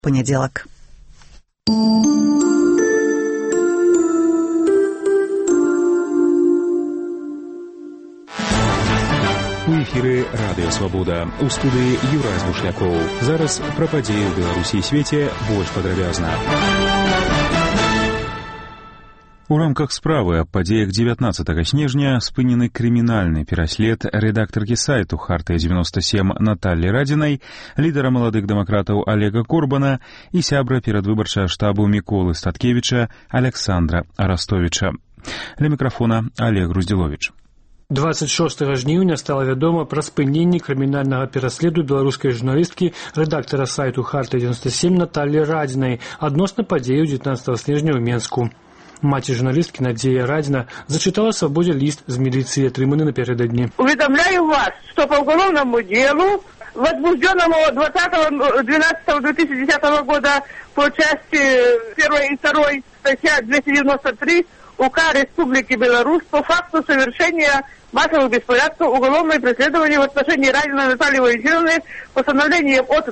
Панядзелак. У эфіры Радыё Свабода. У студыі Юрай Бушлякоў. Зараз пра падзеі ў Беларусі і свеце больш падрабязна. У рамках справы аб падзеях 19 снежня спынены крымінальны пераслед рэдактаркі сайту «Хартыя-97» Наталлі Радзінай, лідара маладых дэмакратаў Олега Корбана і сябра перадвыбарчага штабу Міколы Статкевіча Александра Арастовіча. Ля мікрафона Олег Груздзіловіч. 26 жніўня стала вядома пра спыненне крымінальнага пераследу беларускай журналісткі, рэдактара сайту «Хартыя-97» Наталлі Радзінай адносна падзеяў 19 снежня ў Менску. Маці журналісткі Надзея Радзіна зачитала «Свободе» лист з милиции, отрыманный напередодни. Уведомляю вас, что по уголовному делу, возбужденному 20.12.2010 года по части 1 и 2 статья 293 УК Республики Беларусь по факту совершения массовых беспорядков, уголовное преследование в отношении Радзиной Натальи Владимировны постановлением от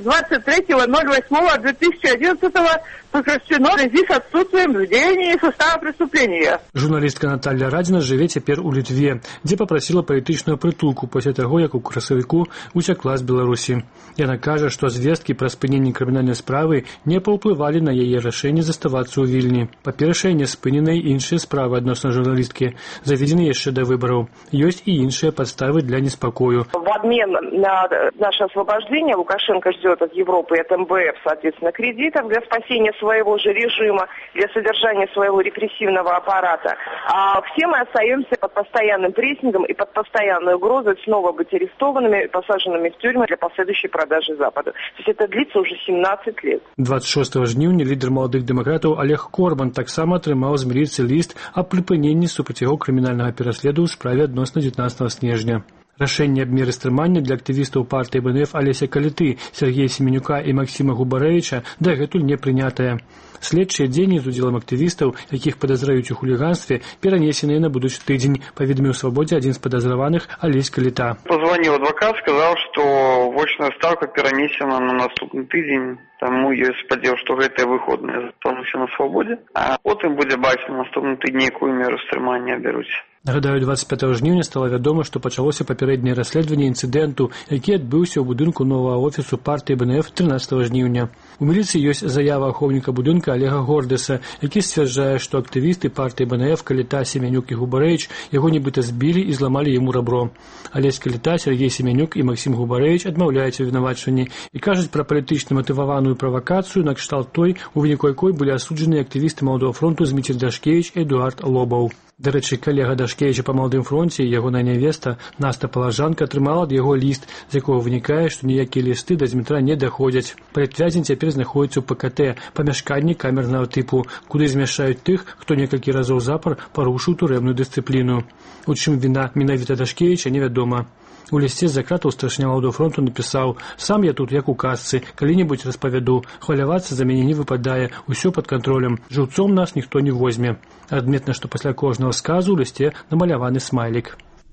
23.08.2011 прекращено в связи с отсутствием в деянии состава преступления. Журналістка Наталля Радзіна жыве цяпер у Літве, дзе папрасіла палітычную прытулку пасля таго, як у красавіку уцякла з Беларусі. Яна кажа, што звесткі пра спыненне крымінальнай справы не паўплывалі на яе рашэнне заставацца ў Вільні. Па-першае, не спыненай іншыя справы адносна журналісткі, заведзены яшчэ да выбараў. Ёсць і іншыя падставы для неспакою. В обмен на наше освобождение Лукашенко ждет от Европы и от МВФ, соответственно, кредитов для спасения своего же режима, для содержания своего репрессивного аппарата. А все мы остаемся под постоянным прессингом и под постоянной угрозой снова быть арестованными и посаженными в тюрьму для последующей продажи Западу. То есть это длится уже 17 лет. 26 жніўня лідар маладых дэмакратаў Олег Корбан таксама атрымаў з міліцыі ліст аб прыпыненні супраць яго крымінальнага пераследу ў справе адносна 19 снежня. Рашэнне аб меры стрымання для актывістаў партыі БНФ Алеся Каліты, Сергея Семенюка і Максима Губарэвіча дагэтуль не прынятае. Следчыя дзеянні з удзелам актывістаў, якіх падазраюць у хуліганстве, перанесеныя на будучы тыдзень, паведаміў «Свободе» адзін з падазраваных Алесь Каліта. Позвонил адвокат, сказал, что вочная ставка перенесена на наступный тыдзень. Таму я спадзеў, што гэтыя выходныя застануся на свабодзе, а потым будзе бачыць на наступным тыдні, якую меру стрымання бяруць. Нагадаю, 25 жніўня стала вядома, што пачалося папярэдняе расследаванне інцыдэнту, які адбыўся ў будынку новага офісу партыі БНФ 13 жніўня. У міліцыі ёсць заява ахоўніка будынка Олега Гордэса, які сцвярджае, што актывісты партыі БНФ Каліта, Семенюк і Губарэвіч яго нібыта збілі і зламалі яму рабро. Алесь Каліта, Сергей Семенюк і Максим Губарэвіч адмаўляюць абвінавачванні і кажуць пра палітычна матываваную правакацыю, на кшталт той, у выніку якой былі асуджаны актывісты Маладога фронту Зміцер Дашкевіч і Эдуард Лобаў. Дарэчы, калега Дашкевіча па Маладым фронце і ягоная нявеста Наста Палажанка атрымала ад яго ліст, з якога вынікае, што ніякія лісты да Змітра не даходзяць. Палітвязень цяпер знаходзіцца ў ПКТ, памяшканні камернага тыпу, куды змяшчаюць тых, хто некалькі разоў запар парушыў турэмную дысцыпліну. У чым віна менавіта Дашкевіча, невядома. У лісце з-за кратаў старшыня Маладога фронту напісаў: «Сам я тут, як у казцы, калі-небудзь распавяду. Хвалявацца за мяне не выпадае, усё пад кантролем. Жыўцом нас ніхто не возьме». Адметна, што пасля кожнага сказу ў лісце намаляваны смайлік.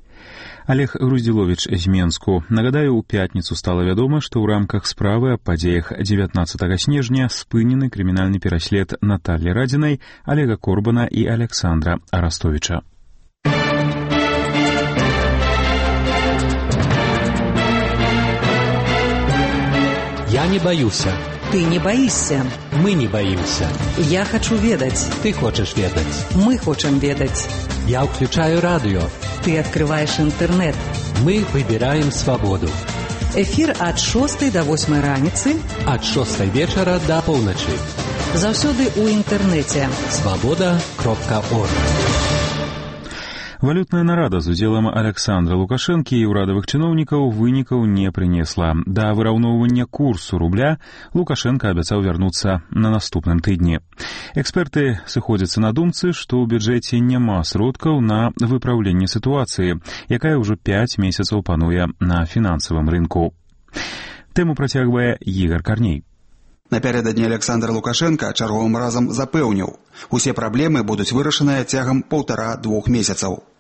Олег Груздзіловіч з Менску. Нагадаю, у пятніцу стала вядома, што ў рамках справы аб падзеях 19 снежня спынены крымінальны пераслед Наталлі Радзінай, Олега Корбана і Александра Арастовіча. Я не боюся. Ты не боишься. Мы не боимся. Я хочу ведать. Ты хочешь ведать. Мы хотим ведать. Я включаю радио. Ты открываешь интернет. Мы выбираем свободу. Эфир от 6 до 8 раніцы. От 6 вечера до полночи. Заўсёды у інтэрнэце. Свобода.орг. Валютная нарада з удзелам Александра Лукашэнкі і ўрадавых чыноўнікаў вынікаў не прынесла. Да выраўноўвання курсу рубля Лукашенко абяцаў вярнуцца на наступным тыдні. Эксперты сыходзяцца на думцы, што ў бюджэце няма сродкаў на выпраўленне сітуацыі, якая ўжо 5 месяцаў пануе на фінансавым рынку. Тэму працягвае Ігор Карней. Напярэдадні Александр Лукашенко чарговым разам запэўніў, усе праблемы будуць вырашаныя цягам 1,5-2 месяцаў.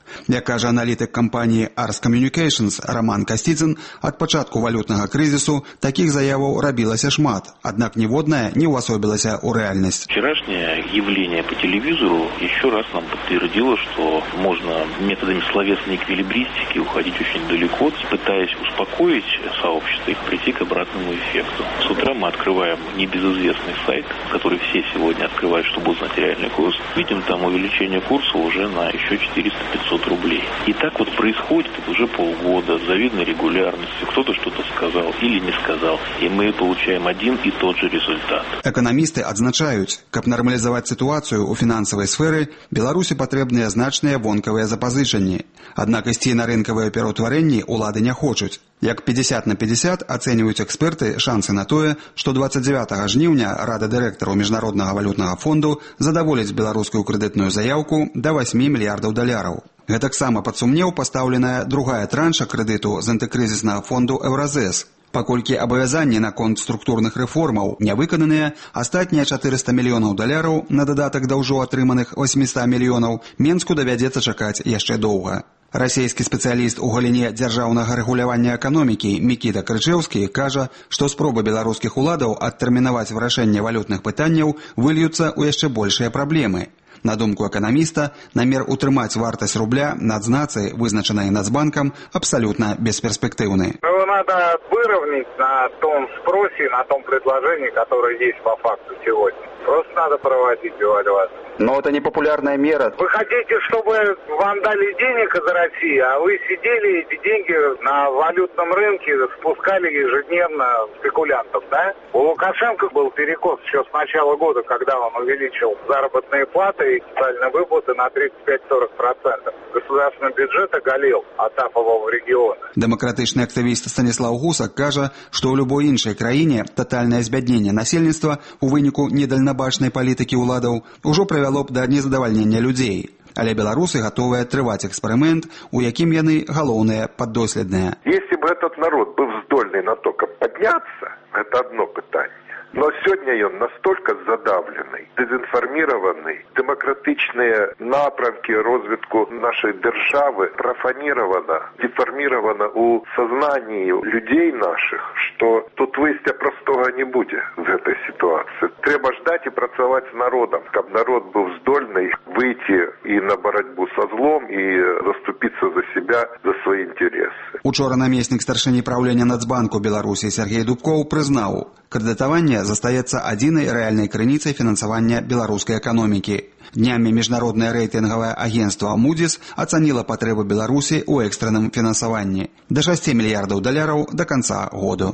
Як кажа аналітик кампаніі Ars Communications Роман Касцідзін, ад пачатку валютнага крызісу такіх заяваў рабілася шмат, аднак ніводная не ўвасобілася ў рэальнасць. Вчерашнее явление по телевизору еще раз нам подтвердило, что можно методами словесной эквилибристики уходить очень далеко, пытаясь успокоить сообщество и прийти к обратному эффекту. С утра мы открываем небезызвестный сайт, который все сегодня открывают, чтобы узнать реальный курс. Видим там увеличение курса уже на еще 400-500 рублей. И так вот происходит уже полгода, с завидной регулярностью. Кто-то что-то сказал или не сказал, и мы получаем один и тот же результат. Эканамісты адзначаюць, каб нармалізаваць сітуацыю ў фінансавай сферы, Беларусі патрэбныя значныя вонкавыя запазычанні. Аднак ісці на рынкавыя пераўтварэнні ўлады не хочуць. Як 50 на 50 ацэньваюць эксперты шансы на тое, што 29 жніўня Рада дырэктараў Міжнароднага валютнага фонду задаволіць беларускую крэдытную заяўку да 8 мільярдаў даляраў. Гэтаксама пад сумнеў пастаўленая другая транша крэдыту з антыкрызіснага фонду Еўразэс. Паколькі абавязанні наконт структурных рэформаў не выкананыя, астатнія 400 мільёнаў даляраў на дадатак да ўжо атрыманых 800 мільёнаў Менску давядзецца чакаць яшчэ доўга. Расійскі спецыяліст у галіне дзяржаўнага рэгулявання эканомікі Мікіта Крычэўскі кажа, што спробы беларускіх уладаў адтэрмінаваць вырашэнне валютных пытанняў выльюцца ў яшчэ большыя праблемы. На думку эканаміста, намер утрымаць вартасць рубля нацнацыі, вызначанай Нацбанкам, абсолютно бесперспективны. Надо выровнять на том спросе, на том предложении, которое есть по факту сегодня. Просто надо проводить девальвацию. Но это не популярная мера. Вы хотите, чтобы вам дали денег из России, а вы сидели, эти деньги на валютном рынке спускали ежедневно спекулянтов, да? У Лукашенко был перекос еще с начала года, когда он увеличил заработные платы и социальные выплаты на 35-40%. Государственный бюджет оголил, отапывал в регионы. Демократичный активист Станислав Гусак кажа, што ў любой іншай краіне тотальнае збядненне насельніцтва у выніку недальнабачнай палітыкі ўладаў ужо прывяло б да незадавальнення людзей. Але беларусы готовы трываць эксперимент, у якім яны галоўныя паддоследныя. Если бы этот народ был здольный на то, как подняться, это одно питание. Но сегодня он настолько задавленный, дезинформированный, демократичные напрямки розвитку нашей державы профанировано, деформировано у сознании людей наших, что тут выйстя простого не будет в этой ситуации. Треба ждать и працевать с народом, чтобы народ был здольный выйти и на борьбу со злом, и заступиться за себя, за свои интересы. Учора намеснік старшыні праўлення Нацбанку Беларусі Сергей Дубков прызнаў, крэдытаванне застаецца адзінай рэальнай крыніцай фінансавання беларускай эканомікі. Днямі міжнароднае рэйтынгавае агенцтва Moody's ацаніла патрэбы Беларусі ў экстранным фінансаванні да 6 мільярдаў даляраў да канца году.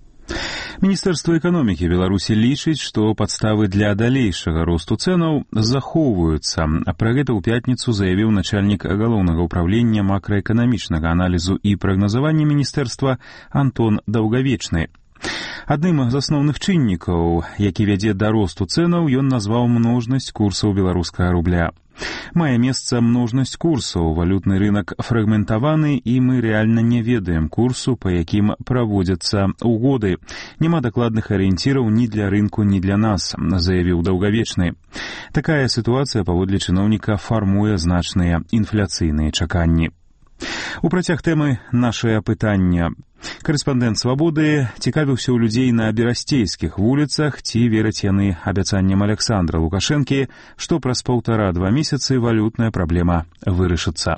Міністэрства эканомікі Беларусі лічыць, што падставы для далейшага росту цэнаў захоўваюцца. Пра гэта ў пятніцу заявіў начальнік галоўнага ўправлення макраэканамічнага аналізу і прагназавання міністэрства Антон Даўгавечны. Адным з асноўных чыннікаў, які вядзе да росту цэнаў, ён назваў множнасць курсаў беларускага рубля. Мае месца множнасць курсаў, валютны рынак фрагментаваны, і мы рэальна не ведаем курсу, па якім праводзяцца угоды. Няма дакладных арыенціраў ні для рынку, ні для нас, заявіў Даўгавечны. Такая сітуацыя, паводле чыноўніка, фармуе значныя інфляцыйныя чаканні. У працяг тэмы нашае пытання. Карэспандэнт «Свабоды» цікавіўся ў людзей на берасцейскіх вуліцах, ці вераць яны абяцанням Александра Лукашэнкі, што праз 1,5-2 месяцы валютная праблема вырашыцца.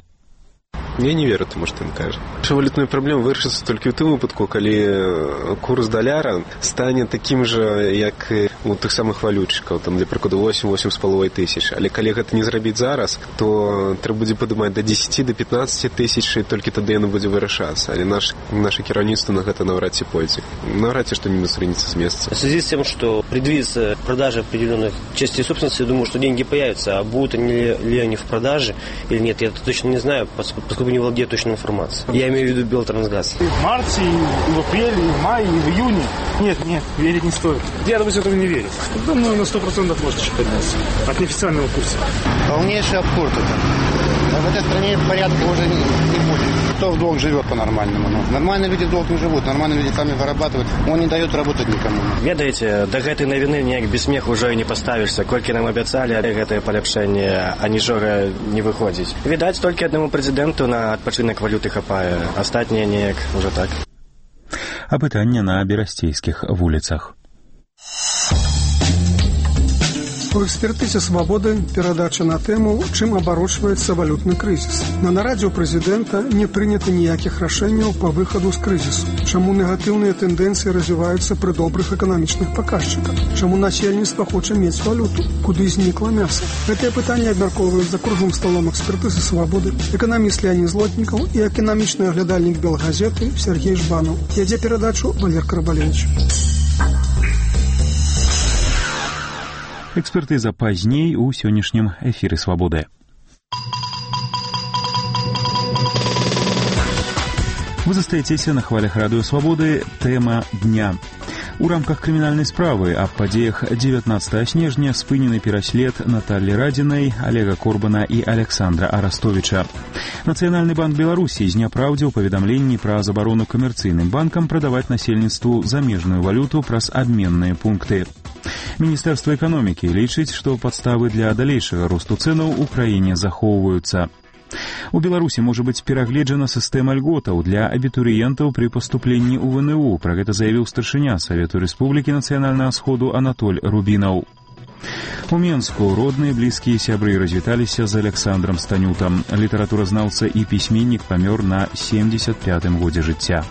Я не верю тому, што ён кажа. Наша валютная праблема вырашыцца толькі ў тым выпадку, калі курс даляра стане такім жа, як у тых самых валютчыкаў, там, для прыкладу, 8-8,5 тысяч. Але калі гэта не зрабіць зараз, то трэба будзе падымаць да 10-15 тысяч, і толькі тады яно будзе вырашацца. Але наше кіраўніцтва на гэта наўрад ці пойдзе. Наўрад ці што-нибудь срынецца с места. В связи с тем, что предвидится продажа определенных частей собственности, я думаю, что деньги появятся. А будут ли они в продаже или нет, я точно не знаю, поскольку не владею точной информацией. Я имею в виду Белтрансгаз. И в марте, и в апреле, и в мае, и в июне. Нет, верить не стоит. Я, допустим, этому не верю. Думаю, на 100% может еще подняться. От неофициального курса. Полнейший абсурд это. В этой стране порядка уже не будет. кто в долг живет по-нормальному. Нормальные люди в долг не живут, нормальные люди сами вырабатывают. Он не дает работать никому. Ведаеце, да гэтай навіны неяк без смеху ўжо і не паставішся. Колькі нам абяцалі гэтае паляпшэнне, а нічога не выходзіць. Відаць, толькі аднаму прэзідэнту на адпачынак валюты хапае. Астатнія неяк уже так. Апытанне на берасцейскіх вуліцах. У экспертызе «Свабоды» перадача на тэму «Чым абарочваецца валютны крызіс». На нарадзе ў прэзідэнта не прынята ніякіх рашэнняў па выхаду з крызісу. Чаму негатыўныя тэндэнцыі развіваюцца пры добрых эканамічных паказчыках? Чаму насельніцтва хоча мець валюту? Куды знікла мяса? Гэтае пытанне абмяркоўваюць за круглым сталом экспертызы «Свабоды» эканаміст Леонід Злотнікаў і эканамічны аглядальнік Белгазеты Сергей Жбанаў. Ядзе перадачу Валер Карабалевич. Экспертыза пазней у сённяшнім эфіры «Свабоды». Вы застаецеся на хвалях радыё «Свабоды». Тэма дня. У рамках крымінальнай справы аб падзеях 19 снежня спынены пераслед Наталлі Радзінай, Олега Корбана і Александра Арастовіча. Нацыянальны банк Беларусі зняпраўдзіў паведамленні пра забарону камерцыйным банкам прадаваць насельніцтву замежную валюту праз абменныя пункты. Міністэрства эканомікі лічыць, што падставы для далейшага росту цэнаў у краіне захоўваюцца. У Беларусі можа быць перагледжана сістэма льготаў для абітурыентаў пры паступленні ў ВНУ. Пра гэта заявіў старшыня Савету Рэспублікі нацыянальнага сходу Анатоль Рубінаў. У Менску родныя, блізкія сябры развіталіся з Александром Станютам. Літаратуразнаўца і пісьменнік памёр на 75-м годзе жыцця.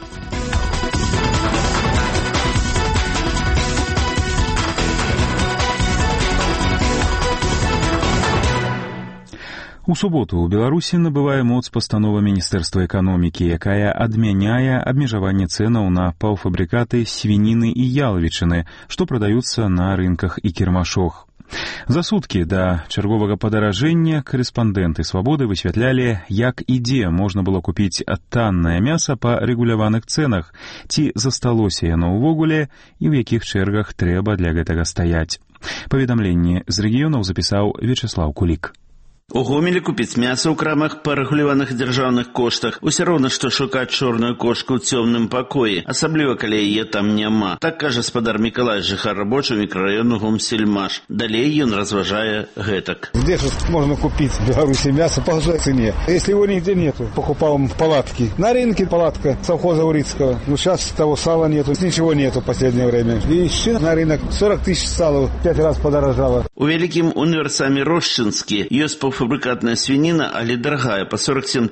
У суботу ў Беларусі набывае моц пастанова Міністэрства эканомікі, якая адмяняе абмежаванне цэнаў на паўфабрыкаты свініны і ялавічыны, што прадаюцца на рынках і кірмашох. За суткі да чарговага падаражэння корэспандэнты «Свабоды» высвятлялі, як і дзе можна было купіць таннае мяса па рэгуляваных цэнах, ці засталося яно ўвогуле і ў якіх чэргах трэба для гэтага стаяць. Паведамленне з рэгіёнаў запісаў Вячеслаў Кулік. У Гомелі купіць мяса ў крамах па рэгуляваных дзяржаўных коштах усё роўна, што шукаць чорную кошку ў цёмным пакоі, асабліва калі яе там няма. Так кажа спадар Мікалай, жыхар рабочего мікрараёну Гомсельмаш. Далей ён разважае гэтак. Где же можно купить в Беларуси мясо по цене? Если его нигде нету, покупал палатки. На рынке палатка совхоза Урицкого. Ну сейчас того сала нету, ничего нету в последнее время. И еще на рынок 40 тысяч сала 5 раз подорожало. У вялікім універсаме Рошчынскі ёсць паўфабрыкатная свініна, але дарагая, па 47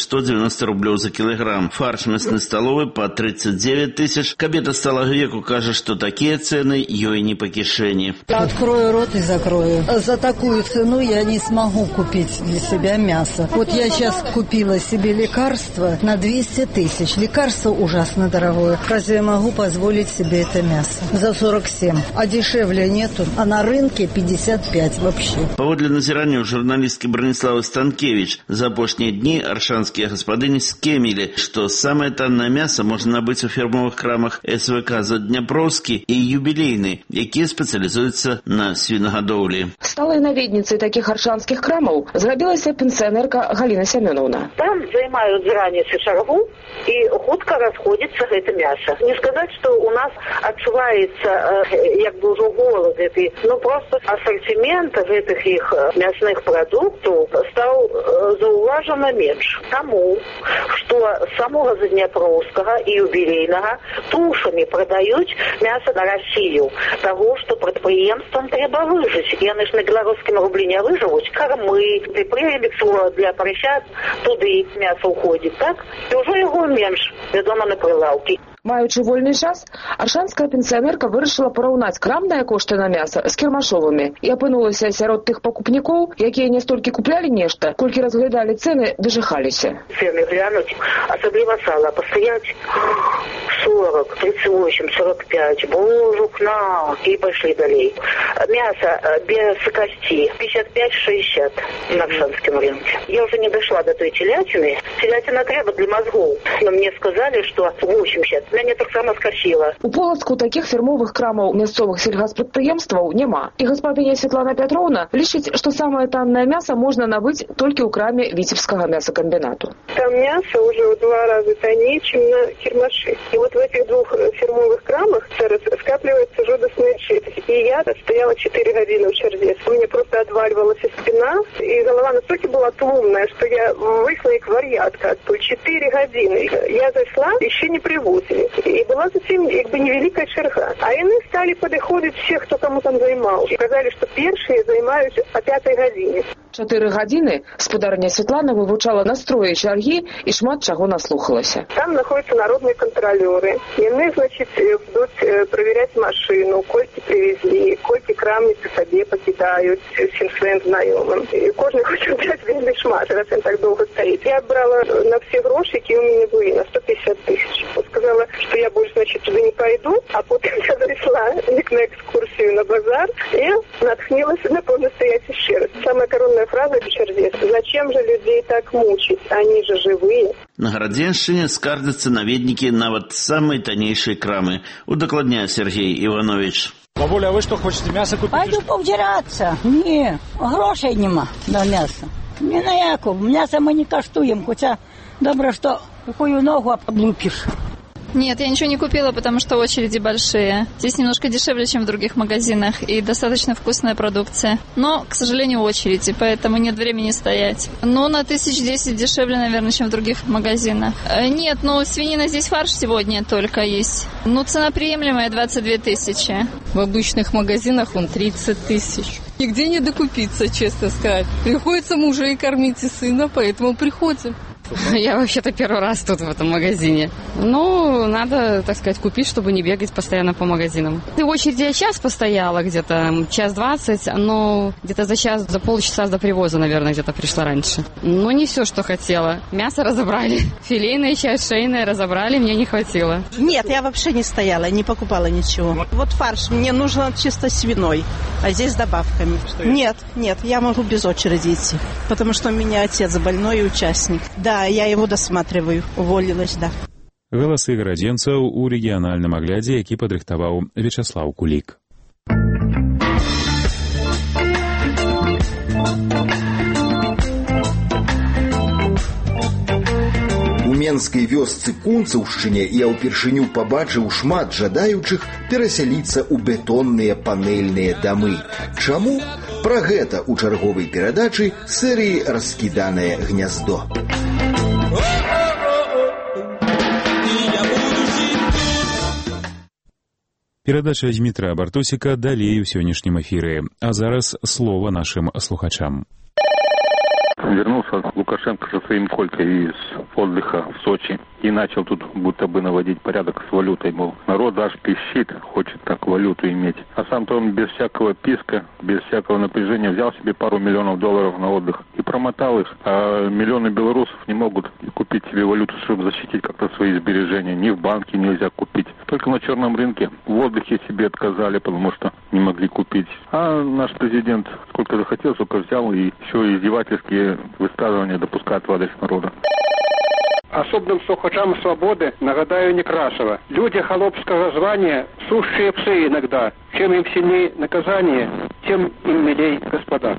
190 рублёў за кілаграм. Фарш мясны сталовы па 39 тысяч. Кабета сталага веку кажа, што такія цэны ёй не па кішэні. Открою рот и закрою. За такую цену я не смогу купить для себя мясо. Вот я сейчас купила себе лекарство на 200 тысяч. Лекарство ужасно дорогое. Разве я могу позволить себе это мясо? За 47. А дешевле нету. А на рынке 55 вообще. Паводле назіранняў журналісткі Браніславы Станкевич, за апошнія дні аршанскія гаспадыні скемілі, што самае таннае мяса можна набыць у фермовых крамах СВК Задняпроўскі і юбілейны, якія спецыялізуюцца на свінагадоўлі. Сталай наведніцай такіх аршанскіх крамаў зрабілася пенсіонерка Галина Семеновна. Там займаюць з раніцы чаргу і хутка расходзіцца гэта мяса. Не сказаць, што у нас адчуваецца як бы ўжо голад гэты, ну просто ассортимент гэтых іх мясных прадуктаў стаў заўважана менш. Таму, што самога Задняпроўскага і юбілейнага тушамі прадаюць мяса на Расію. Таго, што прадпрыемствам трэба выжыць. Яны ж на беларускім рублі не выжывуць. Кармы, прэлікс для парасят, туды мяса ўходзіць, так? І ўжо яго менш, вядома, на прылаўкі. Маючы вольны час, аршанская пенсіонерка вырашыла параўнаць крамныя кошты на мяса з кірмашовымі і апынулася сярод тых пакупнікоў, якія не столькі куплялі нешта, колькі разглядалі цэны, дажыхаліся. Цэны глянуць, асабліва сала, пастаяць 40, 38, 45, божук на, і пайшлі далей. Мяса без касці 55-60 на аршанскім рынке. Я уже не дошла до той телятины. Телятина трэба для мозгов. Но мне сказали, что 80 Мяне таксама скосила. У Полацку такіх фірмовых крамаў мясцовых сельгаспрадпрыемстваў няма. І гаспадыня Светлана Пятровна лічыць, што самае таннае мяса можна набыць толькі ў краме Віцебскага мясакамбінату. Там мясо уже в 2 раза тонее, чем на Кирмаше. И вот в этих 2 фирмовых крамах скапливается жудасная жидкость. И я стояла 4 годины в черде. Мне просто отваливалась спина, и голова настолько была тлумная, что я вышла как варьятка. 4 годины. Я зашла, еще не привозили. И была совсем невеликая черга. А они стали подходить все, кто кому там займался. Сказали, что первые займаются о 5 године. 4 гадзіны спадарня Светлана вывучала настроі чаргі і шмат чаго наслухалася. Там находятся народные контролеры. Яны, значит, будут проверять машину, кольки привезли, кольки крамницы себе покидают всем своим знакомым. И кожный хочет взять вельми шмат, раз он так долго стоит. Я брала на все гроши, які у меня были, на 150 тысяч. Сказала, что я больше, значит, туда не пойду, а потом я зашла на экскурсию на базар и натхнилась на по-настоящий еще раз. Самая коронная фраза «Чердец». Зачем же людей так мучить? Они же живые. На Гарадзеншчыне скардзяцца наведнікі нават самай таннейшай крамы, удакладняе Сергей Иванович. Бабуля, а вы что, хотите мясо купить? Пойду повдираться. Не, грошей нема на мясо. Не на яку. Мясо мы не каштуем, хотя добро, что какую ногу облупишь. Нет, я ничего не купила, потому что очереди большие. Здесь немножко дешевле, чем в других магазинах, и достаточно вкусная продукция. Но, к сожалению, очереди, поэтому нет времени стоять. Но на 1010 дешевле, наверное, чем в других магазинах. Нет, свинина здесь фарш сегодня только есть. Цена приемлемая, 22 тысячи. В обычных магазинах он 30 тысяч. Нигде не докупиться, честно сказать. Приходится мужей кормить и сына, поэтому приходим. Я вообще-то первый раз тут в этом магазине. Надо, так сказать, купить, чтобы не бегать постоянно по магазинам. В очереди я час постояла, где-то 1:20, но где-то за полчаса до привоза, наверное, где-то пришла раньше. Не все, что хотела. Мясо разобрали. Филейная часть, шейная разобрали, мне не хватило. Нет, я вообще не стояла, не покупала ничего. Вот фарш мне нужно чисто свиной, а здесь с добавками. Нет, я могу без очереди идти, потому что у меня отец больной и участник. Да, я его досматриваю. Уволилась, да. Галасы гарадзенцаў у рэгіянальным аглядзе, які падрыхтаваў Вячаслаў Кулік. У менскай вёсцы Кунцаўшчыне я ўпершыню пабачыў шмат жадаючых перасяліцца ў бетонныя панэльныя дамы. Чаму? Пра гэта ў чарговай перадачы серыі «Раскіданае гняздо». Перадача Дмітра Бартосіка далей у сённяшнім эфіры. А зараз слова нашим слухачам. Вернулся Лукашенко со своим колькой из отдыха в Сочи и начал тут будто бы наводить порядок с валютой, мол, народ аж пищит, хочет так валюту иметь. А сам-то он без всякого писка, без всякого напряжения взял себе пару миллионов долларов на отдых и промотал их. А миллионы белорусов не могут купить себе валюту, чтобы защитить как-то свои сбережения. Ни в банке нельзя купить. Только на черном рынке в отдыхе себе отказали, потому что не могли купить. А наш президент сколько захотел, столько взял, и еще издевательские высказывания допускают в адрес народа. Особным слухачам свободы нагадаю Некрасова. Люди холопского звания – сущие псы иногда. Чем им сильнее наказание, тем им милей господа.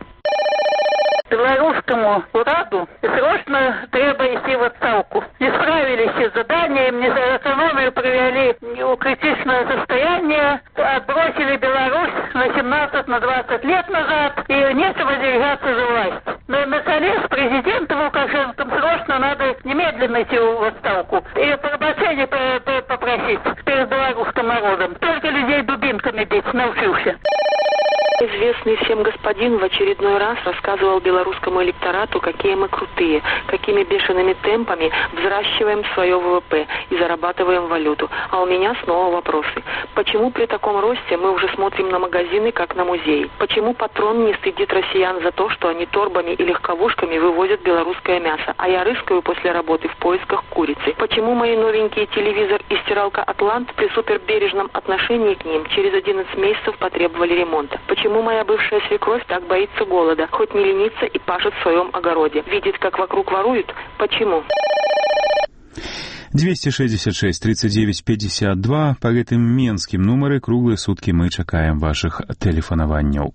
Белорусскому ураду срочно треба идти в отставку. Не справились с заданием, не экономию привели в критичное состояние, отбросили Беларусь на 17-20 лет назад, и нечего держаться за власть. Но наконец президенту Лукашенко срочно надо немедленно идти в отставку и пробачения попросить перед белорусским народом. Только людей дубинками бить научился. Известный всем господин в очередной раз рассказывал белорусскому электорату, какие мы крутые, какими бешеными темпами взращиваем свое ВВП и зарабатываем валюту. А у меня снова вопросы. Почему при таком росте мы уже смотрим на магазины, как на музей? Почему патрон не стыдит россиян за то, что они торбами и легковушками вывозят белорусское мясо, а я рыскаю после работы в поисках курицы? Почему мои новенькие телевизор и стиралка «Атлант» при супербережном отношении к ним через 11 месяцев потребовали ремонта? Почему моя бывшая свекровь так боится голода, хоть не ленится и пашет в своем огороде? Видит, как вокруг воруют? Почему? 266 39 52. Па гэтым менскім нумары круглыя суткі мы чакаем вашых тэлефанаванняў.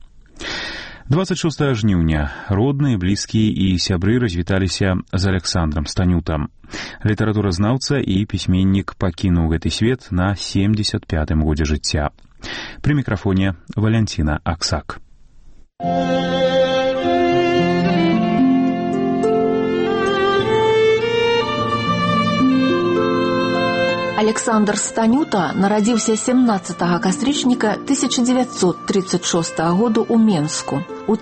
26 жніўня родныя, блізкія і сябры развіталіся з Александром Станютам. Літаратуразнаўца і пісьменнік пакінуў гэты свет на 75-м годзе жыцця. Пры мікрафоне Валянціна Аксак. Александр Станюта нарадзіўся 17 кастрычніка 1936 году ў Менску. У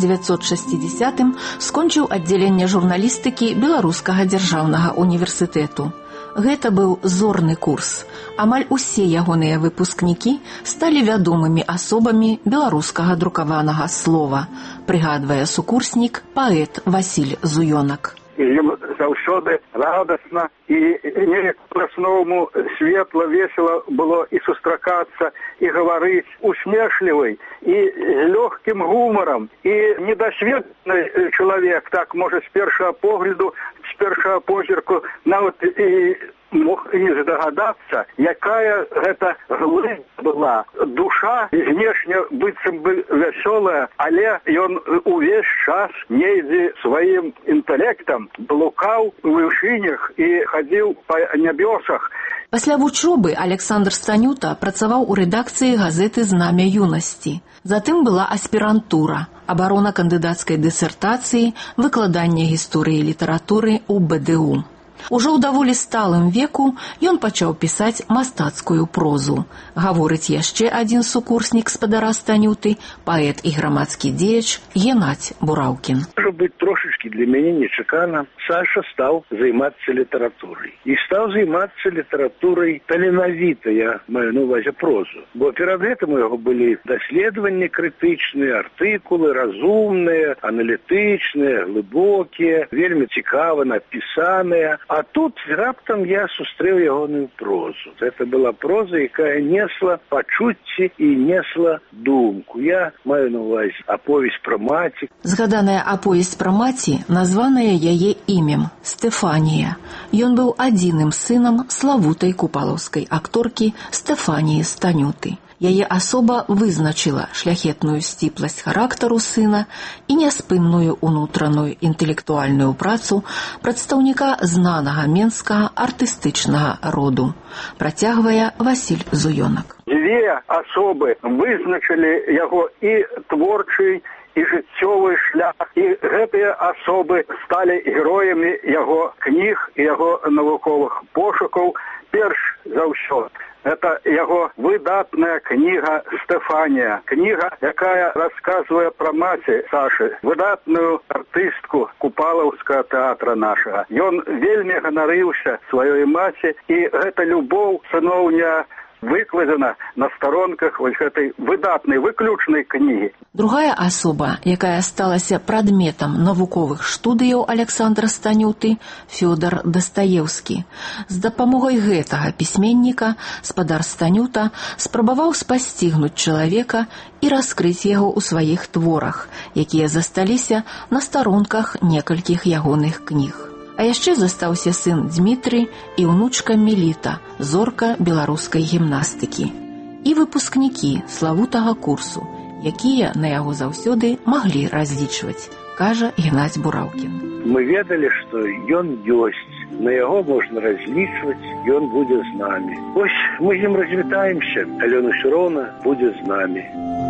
1960-м скончыў аддзяленне журналістыкі Беларускага дзяржаўнага універсітэту. Гэта быў зорны курс. Амаль усе ягоныя выпускнікі сталі вядомымі асобамі беларускага друкаванага слова, прыгадвае сукурснік паэт Васіль Зуёнак. Ім заўсёды радасна і неяк па-асноўнаму светла, весела было і сустракацца, і гаварыць усмешлівай, і з лёгкім гумарам. І недасведчаны чалавек, так можа з першага погляду, з першага позірку нават і мог і не здагадацца, якая гэта глыб была. Душа знешне быццам бы вясёлая, але ён увесь час недзе сваім інтэлектам блукаў у вышынях і хадзіў па нябёсах. Пасля вучобы Александр Станюта працаваў у рэдакцыі газеты «Знамя юнасці». Затым была аспірантура, абарона кандыдацкай дысертацыі, выкладанне гісторыі літаратуры ў БДУ. Ужо ў даволі сталым веку ён пачаў пісаць мастацкую прозу. Гаворыць яшчэ адзін сукурснік спадара Станюты, паэт і грамадскі дзеяч Геннадзь Бураўкін. Можа быць, трошечкі для мяне нечакана, Саша стаў займацца літаратурай. І стаў займацца літаратурай таленавіта, я маю на увазе прозу. Бо перад гэтым у яго былі даследаванні крытычныя, артыкулы разумныя, аналітычныя, глыбокія, вельмі цікава напісаныя. А тут раптам я сустрэў ягоную прозу. Гэта была проза, якая несла пачуцці і несла думку. Я маю на увазе аповесць пра маці. Згаданая аповесць пра маці названая яе імем – Стэфанія. Ён быў адзіным сынам славутай купалаўскай акторкі Стэфаніі Станюты. Яе асоба вызначыла шляхетную сціпласць характару сына і няспынную унутраную інтэлектуальную працу прадстаўніка знанага менскага артыстычнага роду, працягвае Васіль Зуёнак. Дзве асобы вызначылі яго і творчы, і жыццёвы шлях, і гэтыя асобы сталі героямі яго кніг і яго навуковых пошукаў. Перш за ўсё это яго выдатная кніга «Стэфанія». Кніга, якая расказвае пра маці Сашы, выдатную артыстку Купалаўскага тэатра нашага. Ён вельмі ганарыўся сваёй маці, і гэта любоў сыноўня выкладзена на старонках вось гэтай выдатнай, выключнай кнігі. Другая асоба, якая сталася прадметам навуковых студыяў Александра Станюты, Фёдор Дастаеўскі. З дапамогай гэтага пісьменніка спадар Станюта спрабаваў спасцігнуць чалавека і раскрыць яго ў сваіх творах, якія засталіся на старонках некалькіх ягоных кніг. А яшчэ застаўся сын Дмітрый і ўнучка Меліта, зорка беларускай гімнастыкі. І выпускнікі славутага курсу, якія на яго заўсёды маглі разлічваць, кажа Геннадзь Бураўкін. Мы ведалі, што ён ёсць, на яго можна разлічваць, ён будзе з намі. Вось мы з ім развітаемся, але ён усё роўна будзе з намі.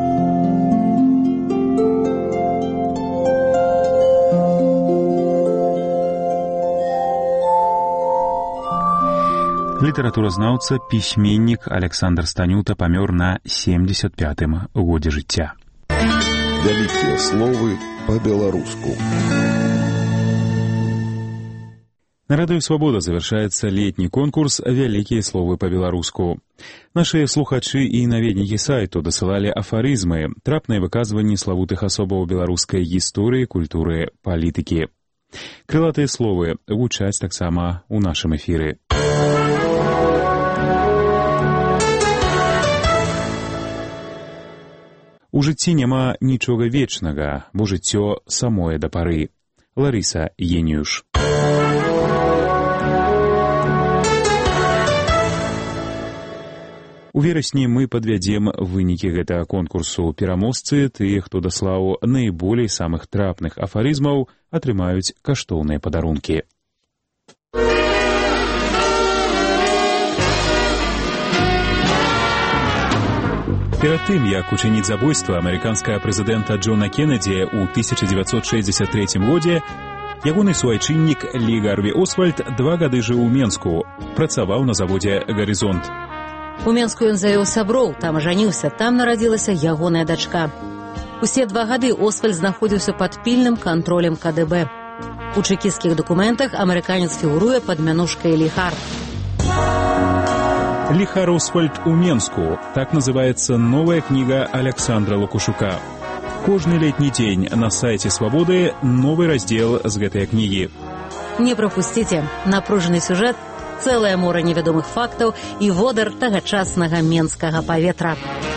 Літаратуразнаўца, пісьменнік Александр Станюта памёр на 75-м годзе жыцця. Вялікія словы па-беларуску. На радыё «Свабода» завяршаецца летні конкурс «Вялікія словы па-беларуску». Нашы слухачы і наведнікі сайту дасылалі афарызмы, трапныя выказванні славутых асобаў беларускай гісторыі, культуры, палітыкі. Крылатыя словы гучаць таксама ў нашым эфіры. У жыцці няма нічога вечнага, бо жыццё самое да пары. Ларыса Єніюш. У верасні мы падвядзем вынікі гэтага конкурсу. Пераможцы, тыя, хто даслаў найболей самых трапных афарызмаў, атрымаюць каштоўныя падарункі. Перад тым, як учыніць забойства амерыканскага прэзідэнта Джона Кеннеді ў 1963 годзе, ягоны суайчыннік Лі Гарві Освальд 2 гады жыў у Менску, працаваў на заводзе «Гарызонт». У Менску ён завёў сяброў, там ажаніўся, там нарадзілася ягоная дачка. Усе 2 гады Освальд знаходзіўся пад пільным кантролем КДБ. У чэкісцкіх дакументах амерыканец фігуруе пад мянушкай Ліхар. «Ліхар Освальд у Менску» – так называется новая книга Александра Лукашука. Кожны летні дзень на сайце «Свабоды» новы раздзел з гэтай кнігі. Не прапусціце, напружаны сюжэт, цэлае мора невядомых фактаў і водар тагачаснага менскага паветра.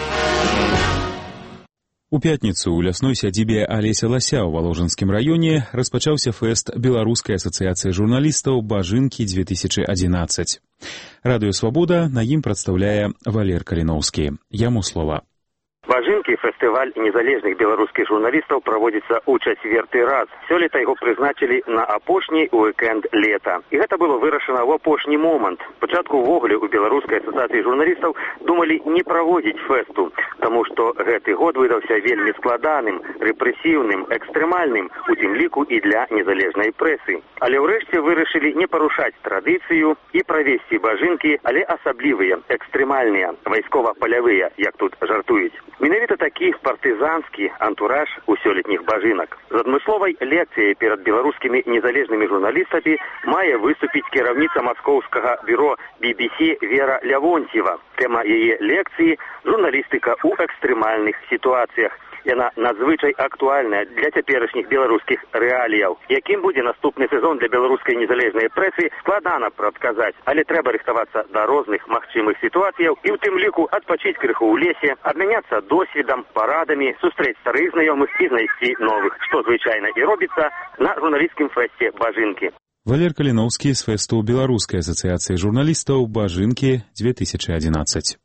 У пятніцу ў лясной сядзібе Алеся Лася ў Валожынскім раёне распачаўся фэст Беларускай асацыяцыі журналістаў «Бажынкі-2011». Радыё «Свабода» на ім прадстаўляе Валер Каліноўскі. Яму слова. Бажынкі фестываль незалежных беларускіх журналістаў праводзіцца ў 4-й раз. Сёлета яго прызначылі на апошні уикенд лета. І гэта было вырашана ў апошні момант. Спачатку ўвогуле ў Беларускай асацыяцыі журналістаў думалі не праводзіць фэсту, таму што гэты год выдаўся вельмі складаным, рэпрэсіўным, экстрэмальным, у тым ліку і для незалежнай прэсы. Але ўрэшце вырашылі не парушаць традыцыю і правесці бажынкі, але асаблівыя, экстрэмальныя, вайскова-палявыя, як тут жартуюць. Менавіта такі партызанскі антураж у сёлетніх бажынак. З адмысловай лекцыяй перад беларускімі незалежнымі журналістамі мае выступіць кіраўніца маскоўскага бюро BBC Вера Лявонцева. Тэма яе лекцыі – журналістыка ў экстрэмальных сітуацыях. Яна надзвычай актуальная для цяперашніх беларускіх рэаліяў. Якім будзе наступны сезон для беларускай незалежнай прэсы, складана прадказаць, але трэба рыхтавацца да розных магчымых сітуацыяў і ў тым ліку адпачыць крыху ў лесе, абмяняцца досведам, парадамі, сустрэць старых знаёмых і знайсці новых, што звычайна і робіцца на журналісцкім фэсце «Бажынкі». Валер Каліноўскі з фэсту Беларускай асацыяцыі журналістаў «Бажынкі-2011».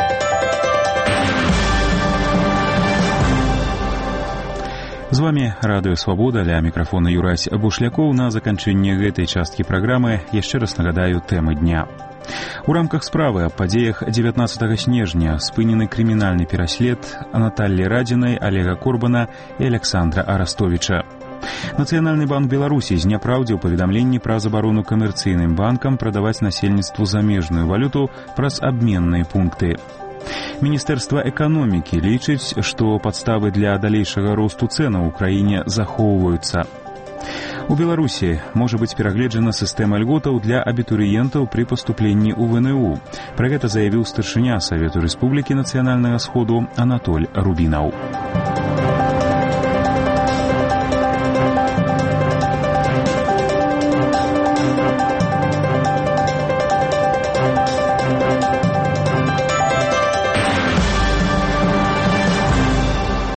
З вами Радыё Свабода, ля мікрафона Юрась Бушлякоў. На заканчэнне гэтай часткі праграмы яшчэ раз нагадаю тэмы дня. У рамках справы аб падзеях 19 снежня спынены крымінальны пераслед Наталлі Радзінай, Олега Корбана і Александра Арастовіча. Нацыянальны банк Беларусі зняпраўдзіў паведамленні пра забарону камерцыйным банкам прадаваць насельніцтву замежную валюту праз абменныя пункты. Міністэрства эканомікі лічыць, што падставы для далейшага росту цэнаў у краіне захоўваюцца. У Беларусі можа быць перагледжана сістэма льготаў для абітурыентаў пры паступленні ў ВНУ. Пра гэта заявіў старшыня Савету Рэспублікі Нацыянальнага Сходу Анатоль Рубінаў.